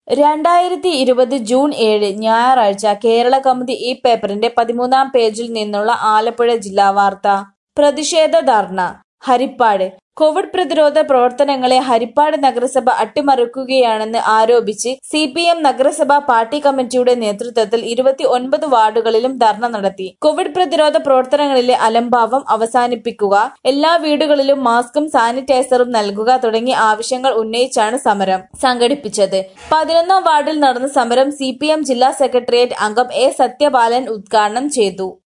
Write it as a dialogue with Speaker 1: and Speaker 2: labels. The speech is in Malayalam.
Speaker 1: 2020 ജൂൺ 7 ഞായറാഴ്ച കേരള കൗമുദി ഈ പേപ്പറിന്റെ 13-ാം പേജിൽ നിന്നുള്ള ആലപ്പുഴ ജില്ലാ വാർത്ത. പ്രതിഷേധ ധർണ ഹരിപ്പാട്. കോവിഡ് പ്രതിരോധ പ്രവർത്തനങ്ങളെ ഹരിപ്പാട് നഗരസഭ അട്ടിമറിക്കുകയാണെന്ന് ആരോപിച്ച് സിപിഎം നഗരസഭാ പാർട്ടി കമ്മിറ്റിയുടെ നേതൃത്വത്തിൽ 29 വാർഡുകളിലും ധർണ നടത്തി. കോവിഡ് പ്രതിരോധ പ്രവർത്തനങ്ങളിലെ അലംഭാവം അവസാനിപ്പിക്കുക, എല്ലാ വീടുകളിലും മാസ്കും സാനിറ്റൈസറും നൽകുക തുടങ്ങിയ ആവശ്യങ്ങൾ ഉന്നയിച്ചാണ് സമരം സംഘടിപ്പിച്ചത്. 11-ാം വാർഡിൽ നടന്ന സമരം സിപിഎം ജില്ലാ സെക്രട്ടേറിയറ്റ് അംഗം എ സത്യപാലൻ ഉദ്ഘാടനം ചെയ്തു.